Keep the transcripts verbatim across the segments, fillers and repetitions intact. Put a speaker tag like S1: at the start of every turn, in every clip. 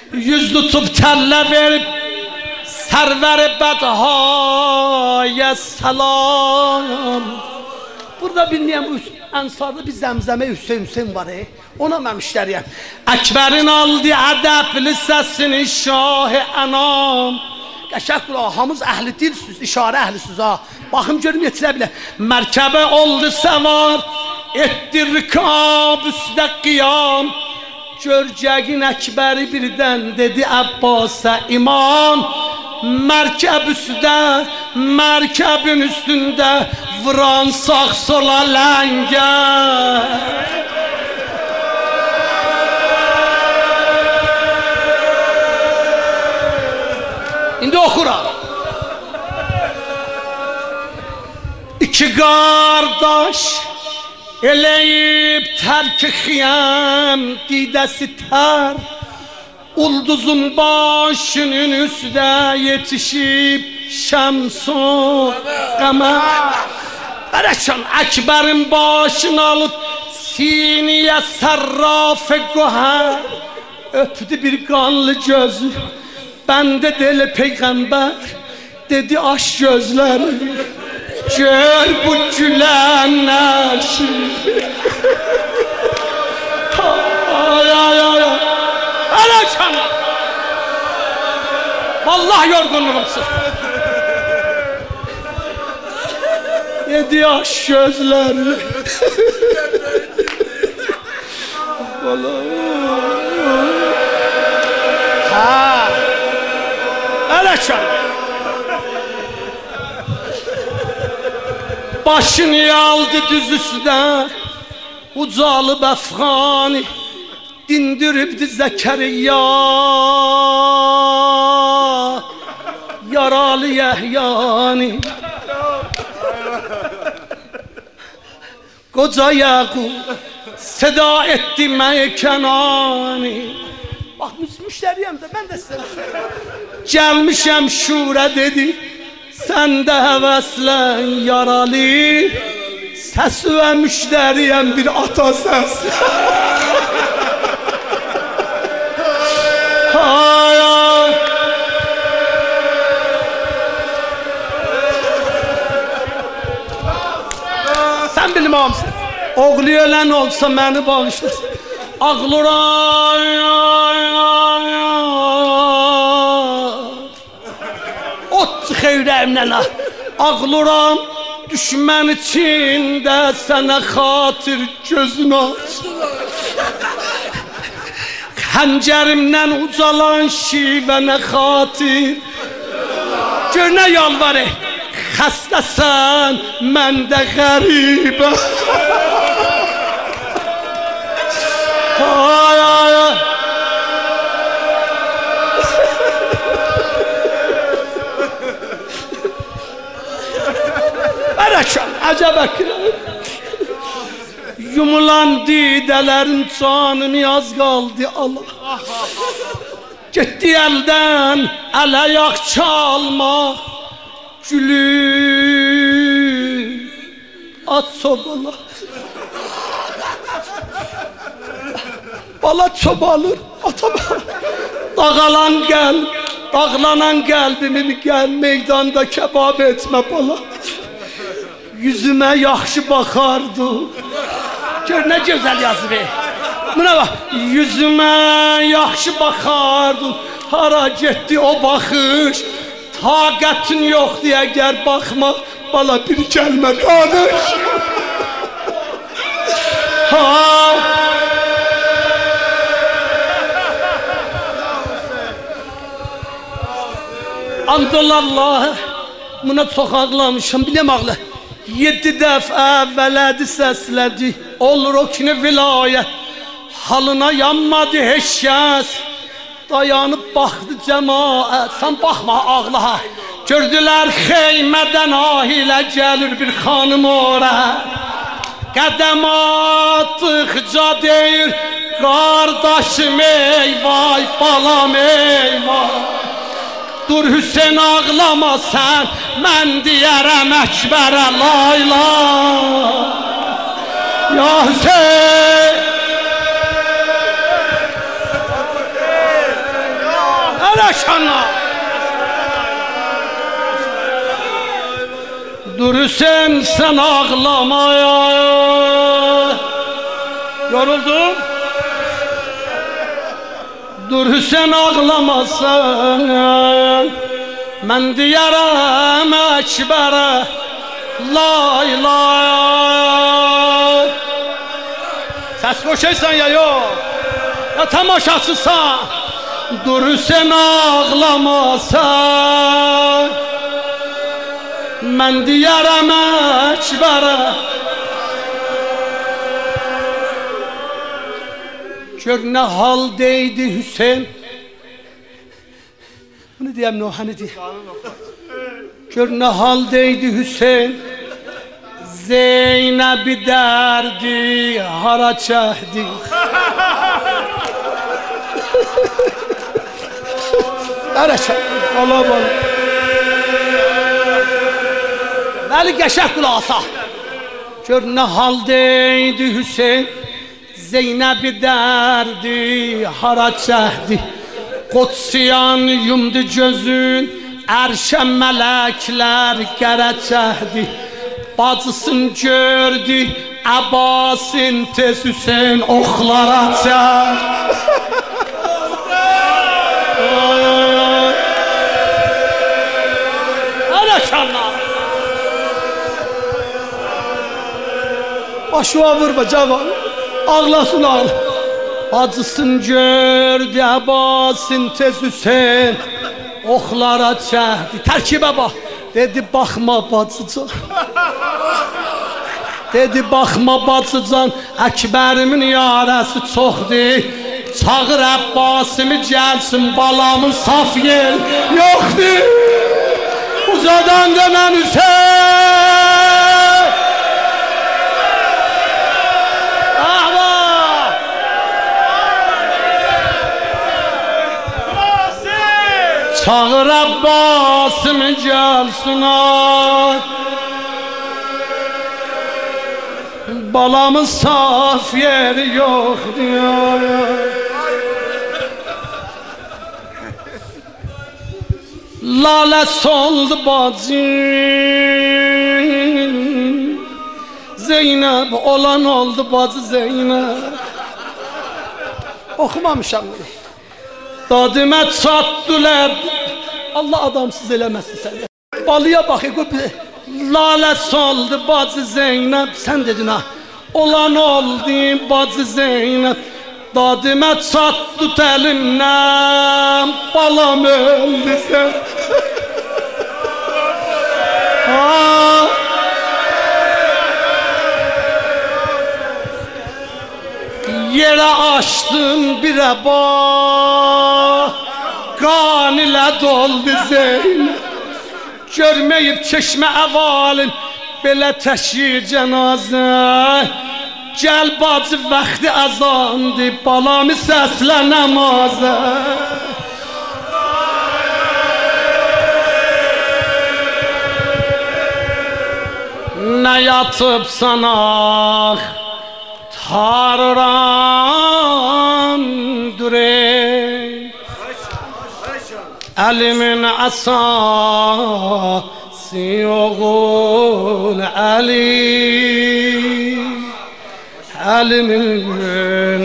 S1: yüz tutub təllə verib sərvər-i bədhaya salam. Burada bilməyəm, Ənsarda bir Zəmzəmə Hüseyin Hüseyin var, e? Ona mən müştəriyəm. Əkbərin aldı ədəbli səsini şah-ı ənam. Qəşək qulağı, hamız əhli dilsüz, işarə əhlisiz ha. Baxım görüm yetilə bilə. Mərkəbə oldu səvar, etdi rikab üstə qiyam. Görcəgin Əkbəri birdən dedi Əbbasa imam. Mərkəb üstə, mərkəbin üstündə vuran sağ sola ləngə. İndi oxuram. İki qardaş eləyib tərk-i xiyam, didəsi tər, ulduzun başının üstə yetişib şəmsun qəmər. Bərəkan Əkbərin başını alıb siniyə sərraf-ı qohər, öpdü bir qanlı gözü. Bəndə delə Peyğəmbər dedi aş gözləri, gör bu gülən nəşir. Ay ay ay Hələ kana Vallahi yorğunluğum sıxdı. Dedi aş gözləri. Ha Hələ kana başını aldı düz üstə, ucalıb əfğani, dindiribdi Zəkəriyya, yaralı Yəhyani. Qoca Yəqub seda etdi Məykənani. Bax, müştəriyəm də, mən də sizə müştəriyəm. Gəlmişəm şura dedi, sən də həvəslən yaralı, səsi və müştəriyəm bir ata səs. Hay ay sən bilmamsın, oğlu ölən olsa məni bağışlasın. Ağlıram ot xeyrəmdən ağlıram, düşmən içində sənə xatir gözünü aç. Xəncərimdən ucalan şivənə xatir, gör nə yalvarı, xəstəsən, mən də qəribə. Ay ay ay Bərəkən, əcəb əkrəm. Yumulan didələrin canını az qaldı Allah. Getdi əldən ələ yağ çalma, gülü at sobala. Bala çobalır, atabalır. Dağalan qəlb, dağlanan qəlbimi gəl meydanda kebab etmə bala. Yüzümə yaxşı baxardı. Gör nə gözəl yazır. Buna bax, yüzümə yaxşı baxardı. Hara getdi o baxış, taqətin yoxdur əgər baxma, bala bir gəlmə danış. Ha Andollallah, buna çox ağlamışam, biləm ağla. Yedi dəfə vələdi səslədi, olur o kini vilayət. Halına yanmadı heç kəs, dayanıb baxdı cəmaət. Sən baxma ağla ha, gördülər xeymədən ahilə gəlir bir xanım ora. Qədəm atdıqca deyir, qardaşım ey vay, balam ey vay. Dur Hüseyin ağlama sən, mən deyərəm Əkbərə layla. Ya Hüseyin Araşana. Dur sen sen ağlamaya. Yoruldum. Dur sen ağlamasan. Ben diyarım Ekber'e. Lay lay. Ses koşaysan ya yok. Ya tamaşasızsan. Dur sen ağlamasan. Ben diyarım Ekber'e. Gör ne haldeydi Hüseyin. Bunu diyem ne hani diye. Gör ne haldeydi Hüseyin. Zeynep'i derdi hara çehdi. Hara çehdi. Allah Allah. Veli geçek kulağısa. Gör ne haldeydi Hüseyin. Zeynep'i derdi hara çehdi. Kutsiyan yumdu gözün. Erşen melekler gere çehdi. Bacısın gördü Abbas'ın tez Hüseyin oxlara çehdi. Araşanlar. Başıma vurma cavan. Ağlasın ağla. Bacısın gördü Abbas'ın tez Hüseyin oxlara çehdi. Tərkibə bax. Dedi baxma bacıcan. Dedi baxma bacıcan. Əkbərimin yarəsi çoxdur. Çağır Əbbasımı gəlsin balamın saf yer yoxdur. Uzadan dönən Hüseyin. Ahva. Çağır Əbbasımı gəlsin ay. Balamın saf yeri yoxdur. Lalə soldu bacım. Zeynep olan oldu bacı Zeynep. Oxumamışam bunu. Dadimə çatdılar. Allah adamsız eləməsin səni. Balıya baxı, lalə soldu bacı Zeynep. Sən dedin ha. Olan oldu bacı Zeynep. Dadimə çatdı təlimdən. Balam öldü sən. Yerə açdın bir əba. Qan ilə doldu Zeynep. Görməyib çeşmə əvalin. Belə təşir cənazə. Gəl bacı vaxtı azandı. Balamı səslə namazə. Nə yatıbsan ah Tarıram dure. Elimin asası oğul Ali. Elimin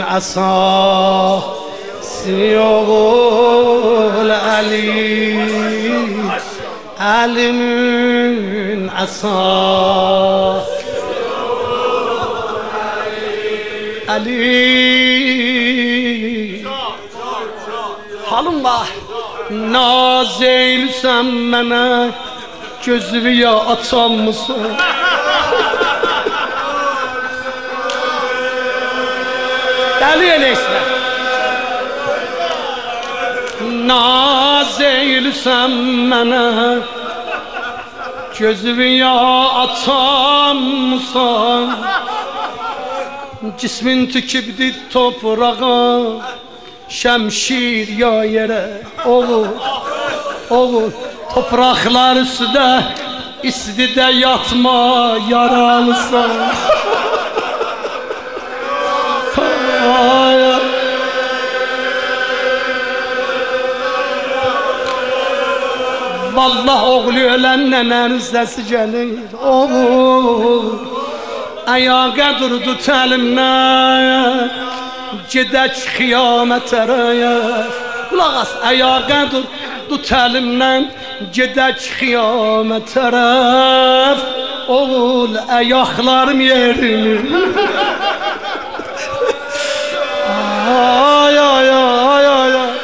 S1: asası oğul Ali. Elimin asası Ali. Halım var. Naz eylüsən mənə. Gözünü ya açan mısın? Dəli eləyəsinə. Naz eylüsən mənə. Gözünü ya açan mısın? Cismin tükübdü toprağa. Şemşir ya yere. Oğul, oğul. Topraklar üstüde istide yatma yaralısan. Vallahi oğlu ölen nenenin sesi gelir. Oğul ayağa durdu telimden, gedək xiyamət tərəf. Qulaq as, ayağa durdu telimden, gedək xiyamət tərəf. Oğul ayaqlarım yerini. Ay ay ay ay ay.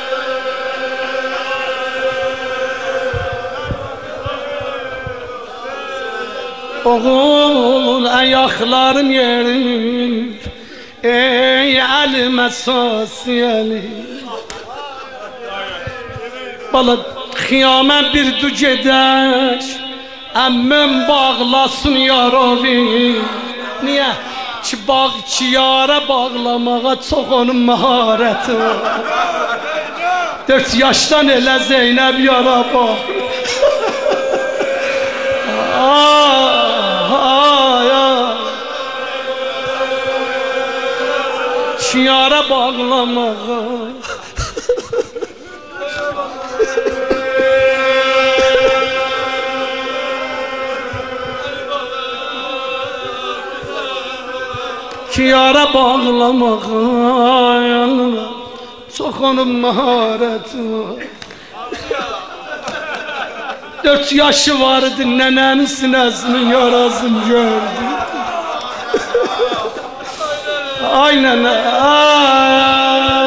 S1: Oğul ayaklarım yerin, ey elime sosiyeli. Bala kıyamet bir du gedək, əmmim bağlasın yaravi. Niye? Ki bağ ki yara bağlamağa çox onun maharəti var. Dört yaşdan elə Zeynəb yara bax. Ay ay Şiara bağlamağa. Şiara bağlamağa yanına çok onun mahareti var. Dört yaşı vardı, nenenin sinesinin yarasını gördü. Aynen. Ay.